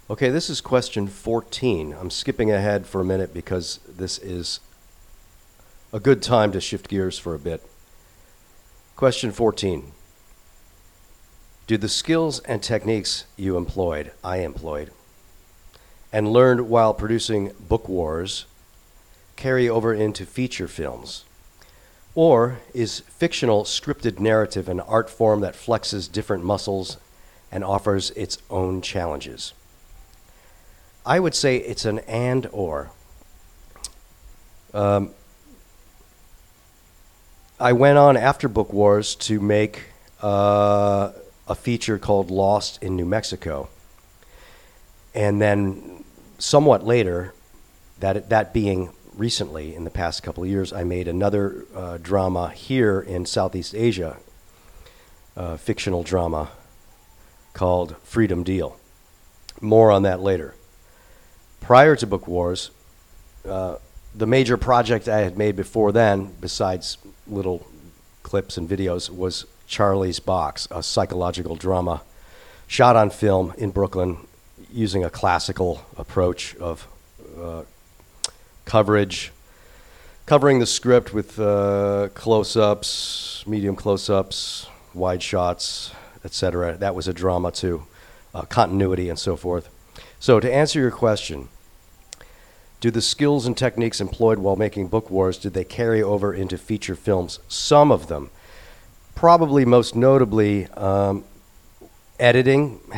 Okay, this is question 14. I'm skipping ahead for a minute because this is a good time to shift gears for a bit. Question 14. Do the skills and techniques I employed, and learned while producing Book Wars carry over into feature films? Or is fictional scripted narrative an art form that flexes different muscles and offers its own challenges? I would say it's an and/or. I went on after Book Wars to make a feature called Lost in New Mexico. And then somewhat later, that being recently, in the past couple of years, I made another drama here in Southeast Asia, fictional drama called Freedom Deal. More on that later. Prior to Book Wars, the major project I had made before then, besides little clips and videos, was Charlie's Box, a psychological drama shot on film in Brooklyn using a classical approach of covering the script with close-ups, medium close-ups, wide shots, etc. That was a drama too, continuity and so forth. So to answer your question, do the skills and techniques employed while making Book Wars, did they carry over into feature films? Some of them. Probably most notably editing,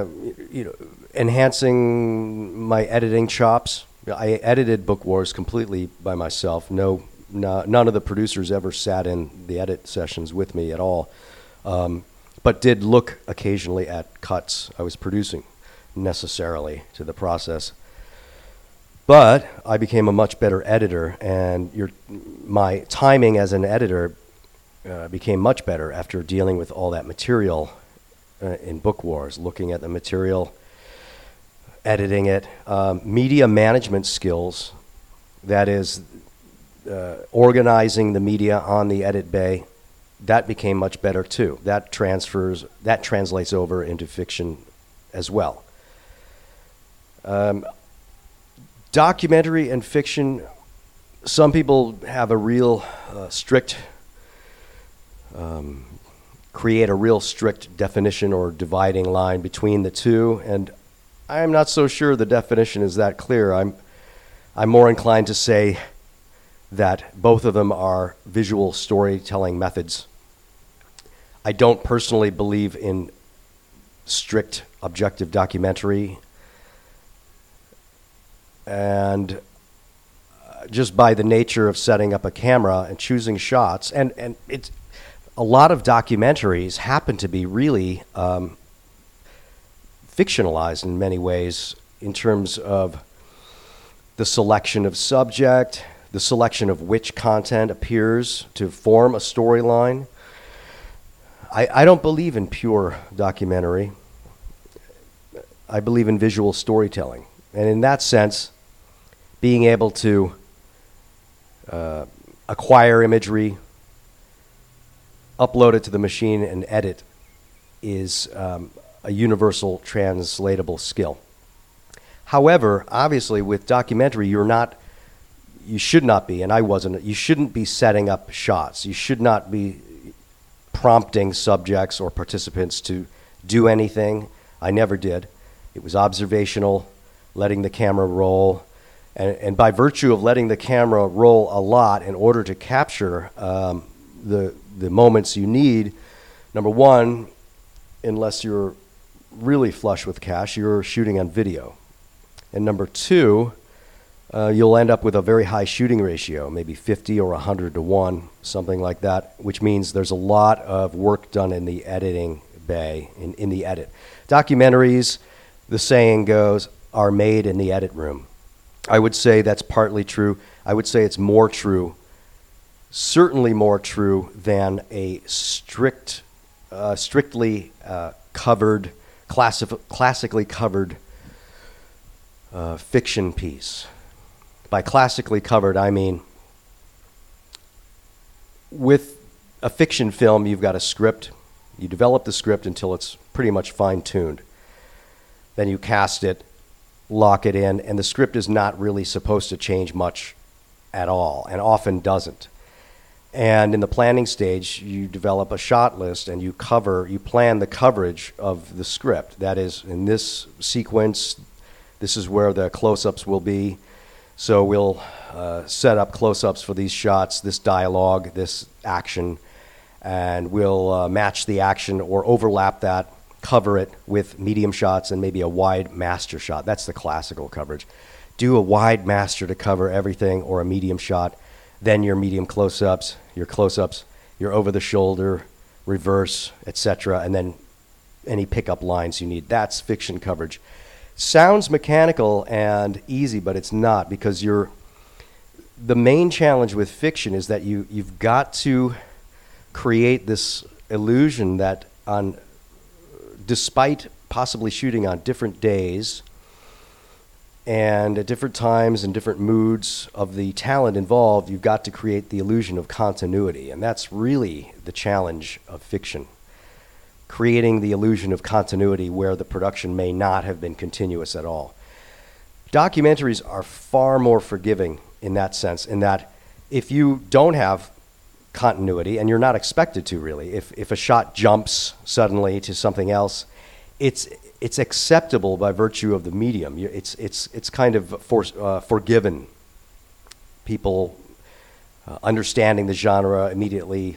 enhancing my editing chops. I edited Book Wars completely by myself. None of the producers ever sat in the edit sessions with me at all, but did look occasionally at cuts I was producing necessarily to the process. But I became a much better editor, and my timing as an editor became much better after dealing with all that material in Book Wars, looking at the material, editing it. Media management skills, that is, organizing the media on the edit bay, that became much better too. That translates over into fiction as well. Documentary and fiction, some people have a real create a real strict definition or dividing line between the two, and I'm not so sure the definition is that clear. I'm more inclined to say that both of them are visual storytelling methods. I don't personally believe in strict objective documentary, and just by the nature of setting up a camera and choosing shots, and it's a lot of documentaries happen to be really fictionalized in many ways in terms of the selection of subject, the selection of which content appears to form a storyline. I don't believe in pure documentary. I believe in visual storytelling. And in that sense, being able to acquire imagery, upload it to the machine, and edit is a universal translatable skill. However, obviously with documentary, you should not be, and I wasn't, you shouldn't be setting up shots. You should not be prompting subjects or participants to do anything. I never did. It was observational, letting the camera roll. And by virtue of letting the camera roll a lot in order to capture the moments you need, number one, unless you're really flush with cash, you're shooting on video. And number two, you'll end up with a very high shooting ratio, maybe 50 or 100 to 1, something like that, which means there's a lot of work done in the editing bay, in the edit. Documentaries, the saying goes, are made in the edit room. I would say that's partly true. I would say it's more true, certainly more true than a strictly covered, classically covered fiction piece. By classically covered, I mean with a fiction film, you've got a script. You develop the script until it's pretty much fine-tuned. Then you cast it, lock it in, and the script is not really supposed to change much at all, and often doesn't. And in the planning stage, you develop a shot list and you plan the coverage of the script. That is, in this sequence, this is where the close-ups will be. So we'll set up close-ups for these shots, this dialogue, this action, and we'll match the action or overlap that, cover it with medium shots and maybe a wide master shot. That's the classical coverage. Do a wide master to cover everything, or a medium shot, then your medium close-ups, your over-the-shoulder, reverse, etc., and then any pickup lines you need. That's fiction coverage. Sounds mechanical and easy, but it's not, because the main challenge with fiction is that you've got to create this illusion that despite possibly shooting on different days and at different times and different moods of the talent involved, you've got to create the illusion of continuity. And that's really the challenge of fiction, creating the illusion of continuity where the production may not have been continuous at all. Documentaries are far more forgiving in that sense, in that if you don't have continuity, and you're not expected to really, if a shot jumps suddenly to something else, it's acceptable by virtue of the medium. It's kind of forgiven. People understanding the genre immediately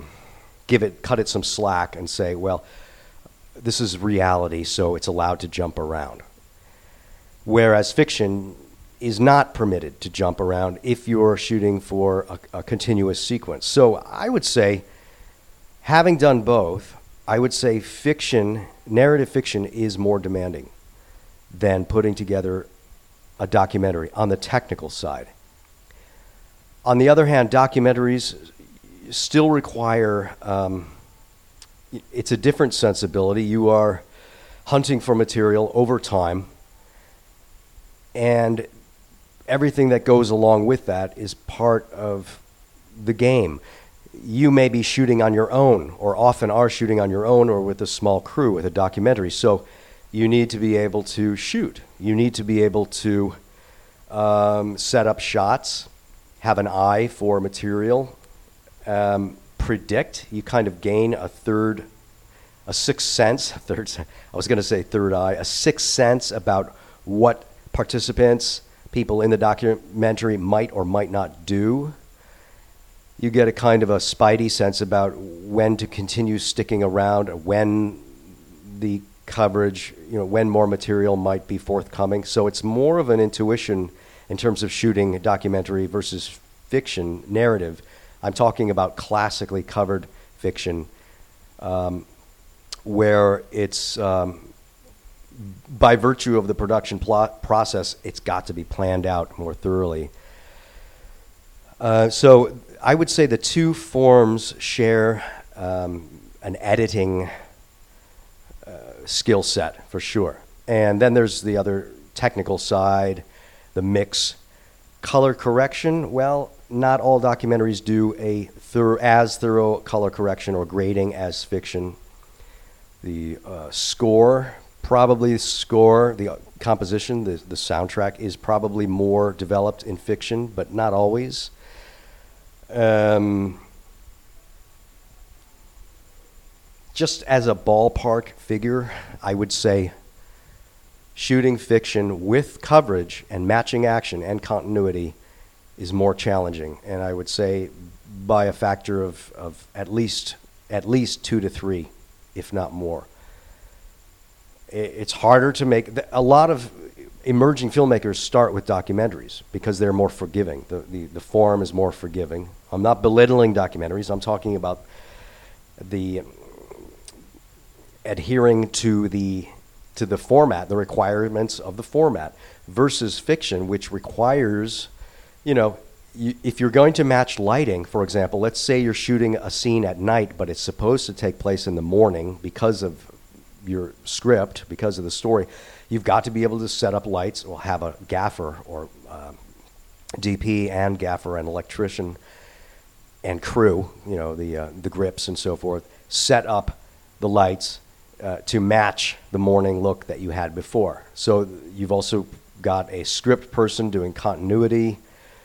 cut it some slack and say, well, this is reality, so it's allowed to jump around. Whereas fiction is not permitted to jump around if you're shooting for a continuous sequence. So I would say, having done both, I would say narrative fiction is more demanding than putting together a documentary on the technical side. On the other hand, documentaries still require, it's a different sensibility. You are hunting for material over time, and everything that goes along with that is part of the game. You may be shooting on your own, or often are shooting on your own or with a small crew with a documentary. So you need to be able to shoot. You need to be able to set up shots, have an eye for material, predict. You kind of gain a sixth sense about what participants, people in the documentary might or might not do. You get a kind of a spidey sense about when to continue sticking around, when the coverage, when more material might be forthcoming. So it's more of an intuition in terms of shooting a documentary versus fiction narrative. I'm talking about classically covered fiction, where it's by virtue of the production process, it's got to be planned out more thoroughly. So I would say the two forms share an editing skill set for sure. And then there's the other technical side, the mix. Color correction, well, not all documentaries do as thorough color correction or grading as fiction. The score, the composition, the soundtrack is probably more developed in fiction, but not always. Just as a ballpark figure, I would say shooting fiction with coverage and matching action and continuity is more challenging. And I would say by a factor of at least 2 to 3, if not more. It's harder to make. A lot of emerging filmmakers start with documentaries because they're more forgiving. The form is more forgiving. I'm not belittling documentaries. I'm talking about the adhering to the format, the requirements of the format, versus fiction, which requires, if you're going to match lighting, for example, let's say you're shooting a scene at night, but it's supposed to take place in the morning because of your script, because of the story, you've got to be able to set up lights, or have a gaffer or DP and gaffer and electrician and crew, the grips and so forth, set up the lights to match the morning look that you had before. So you've also got a script person doing continuity.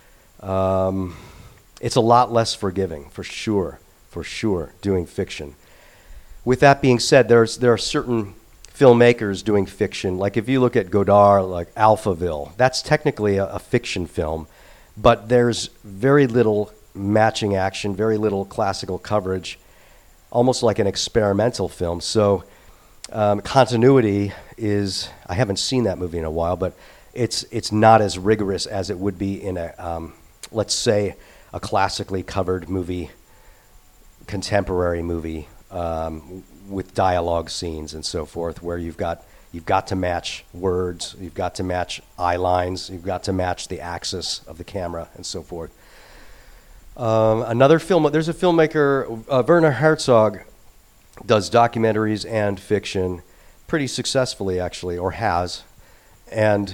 It's a lot less forgiving, for sure, doing fiction. With that being said, there are certain filmmakers doing fiction. Like if you look at Godard, like Alphaville, that's technically a fiction film, but there's very little matching action, very little classical coverage, almost like an experimental film. So continuity is, I haven't seen that movie in a while, but it's not as rigorous as it would be in a, let's say, a classically covered movie, contemporary movie, with dialogue scenes and so forth, where you've got to match words, you've got to match eye lines, you've got to match the axis of the camera and so forth. Another film, there's a filmmaker, Werner Herzog, does documentaries and fiction pretty successfully, actually, or has. And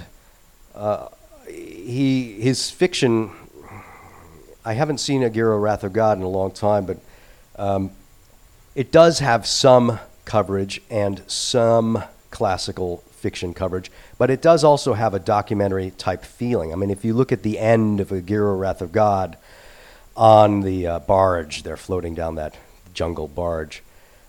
his fiction, I haven't seen Aguirre Wrath of God in a long time, but it does have some coverage and some classical fiction coverage, but it does also have a documentary type feeling. I mean, if you look at the end of Aguirre Wrath of God on the barge, they're floating down that jungle barge,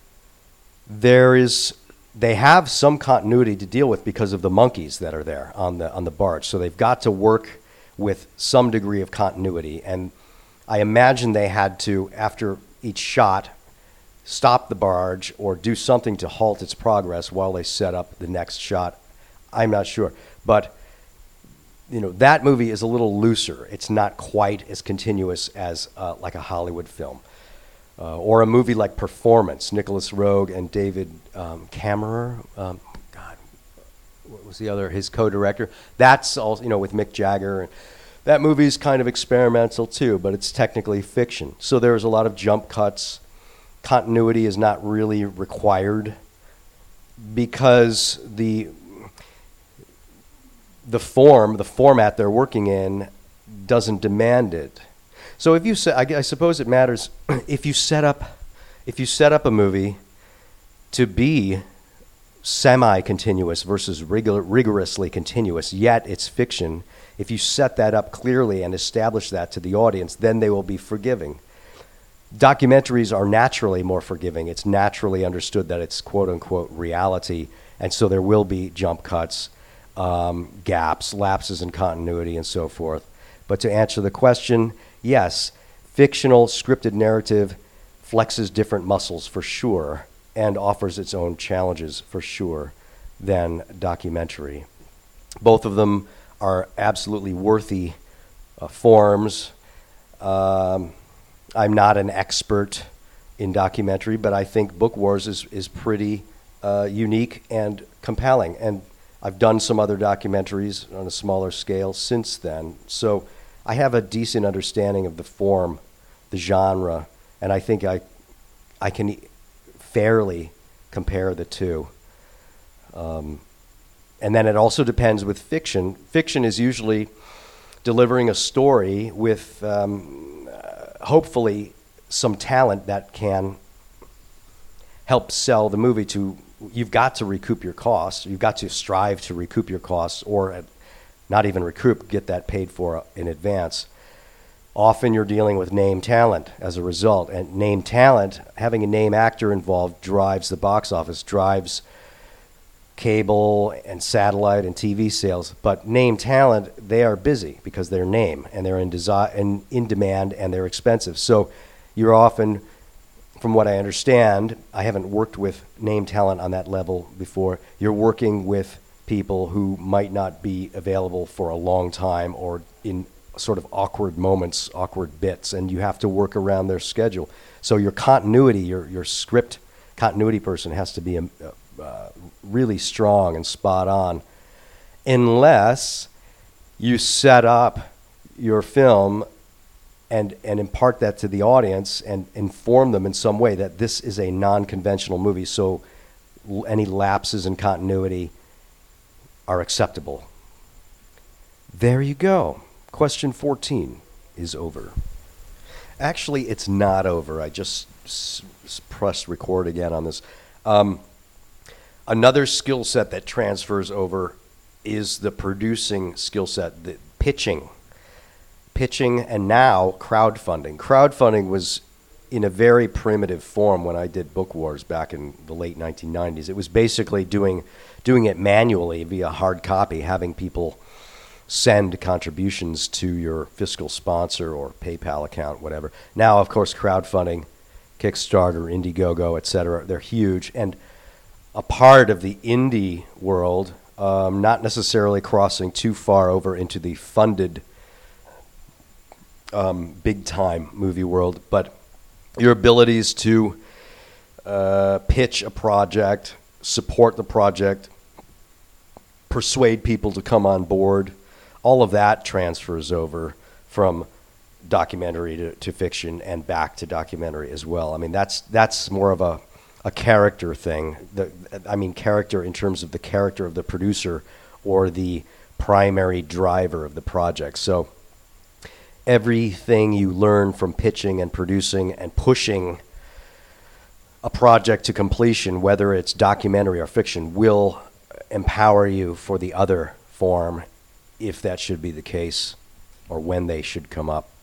they have some continuity to deal with because of the monkeys that are there on the barge. So they've got to work with some degree of continuity. And I imagine they had to, after each shot, stop the barge or do something to halt its progress while they set up the next shot. I'm not sure. But, that movie is a little looser. It's not quite as continuous as like a Hollywood film. Or a movie like Performance, Nicholas Roeg and David Kammerer. What was the other? His co-director. That's also, with Mick Jagger. That movie's kind of experimental too, but it's technically fiction. So there's a lot of jump cuts. Continuity is not really required because the format they're working in doesn't demand it. So if you say, I suppose it matters if you set up a movie to be semi-continuous versus rigorously continuous, yet it's fiction. If you set that up clearly and establish that to the audience, then they will be forgiving. Documentaries are naturally more forgiving. It's naturally understood that it's quote-unquote reality, and so there will be jump cuts, gaps, lapses in continuity, and so forth. But to answer the question, yes, fictional scripted narrative flexes different muscles for sure and offers its own challenges for sure than documentary. Both of them are absolutely worthy forms. I'm not an expert in documentary, but I think Book Wars is pretty unique and compelling. And I've done some other documentaries on a smaller scale since then. So I have a decent understanding of the form, the genre, and I think I can fairly compare the two. And then it also depends with fiction. Fiction is usually delivering a story with hopefully some talent that can help sell the movie to. You've got to recoup your costs. You've got to strive to recoup your costs, or not even recoup, get that paid for in advance. Often you're dealing with name talent as a result. And name talent, having a name actor involved, drives the box office, drives cable and satellite and TV sales. But name talent, they are busy because they're name, and they're in demand, and they're expensive. So you're often, from what I understand, I haven't worked with name talent on that level before, you're working with people who might not be available for a long time or in sort of awkward moments, awkward bits, and you have to work around their schedule. So your continuity, your script continuity person has to be really strong and spot on, unless you set up your film and impart that to the audience and inform them in some way that this is a non-conventional movie, so any lapses in continuity are acceptable. There you go. Question 14 is over. Actually, it's not over. I just pressed record again on this. Another skill set that transfers over is the producing skill set, the pitching, and now crowdfunding. Crowdfunding was in a very primitive form when I did Book Wars back in the late 1990s. It was basically doing it manually via hard copy, having people send contributions to your fiscal sponsor or PayPal account, whatever. Now, of course, crowdfunding, Kickstarter, Indiegogo, etc., they're huge. And a part of the indie world, not necessarily crossing too far over into the funded big-time movie world, but your abilities to pitch a project, support the project, persuade people to come on board, all of that transfers over from documentary to fiction and back to documentary as well. I mean, that's more of a character thing. Character in terms of the character of the producer or the primary driver of the project. So everything you learn from pitching and producing and pushing a project to completion, whether it's documentary or fiction, will empower you for the other form, if that should be the case or when they should come up.